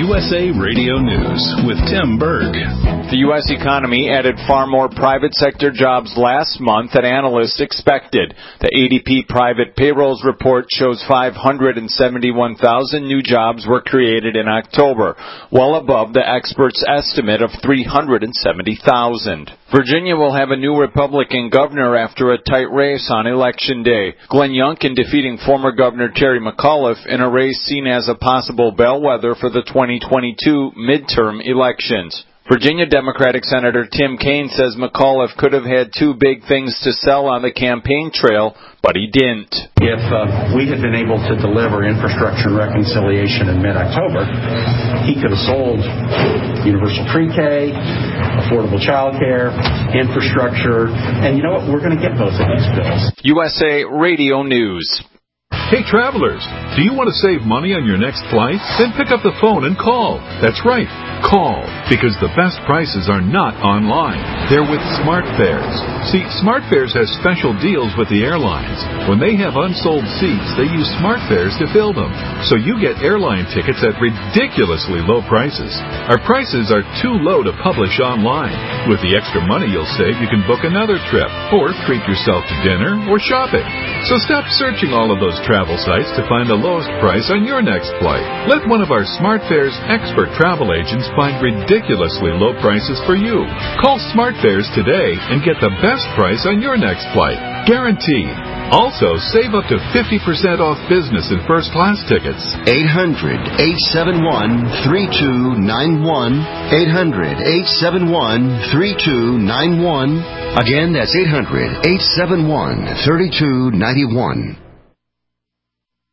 USA Radio News with Tim Berg. The U.S. economy added far more private sector jobs last month than analysts expected. The ADP private payrolls report shows 571,000 new jobs were created in October, well above the experts' estimate of 370,000. Virginia will have a new Republican governor after a tight race on Election Day. Glenn Youngkin defeating former Governor Terry McAuliffe in a race seen as a possible bellwether for the 2022 midterm elections. Virginia Democratic Senator Tim Kaine says McAuliffe could have had two big things to sell on the campaign trail, but he didn't. If we had been able to deliver infrastructure and reconciliation in mid-October, he could have sold universal pre-K, affordable child care, infrastructure, and you know what? We're going to get both of these bills. USA Radio News. Hey, travelers, do you want to save money on your next flight? Then pick up the phone and call. That's right, call, because the best prices are not online. They're with SmartFares. See, SmartFares has special deals with the airlines. When they have unsold seats, they use SmartFares to fill them. So you get airline tickets at ridiculously low prices. Our prices are too low to publish online. With the extra money you'll save, you can book another trip, or treat yourself to dinner, or shopping. So stop searching all of those travel sites to find the lowest price on your next flight. Let one of our SmartFares expert travel agents find ridiculously low prices for you. Call SmartFares today and get the best price on your next flight. Guaranteed. Also, save up to 50% off business and first-class tickets. 800-871-3291. 800-871-3291. Again, that's 800-871-3291.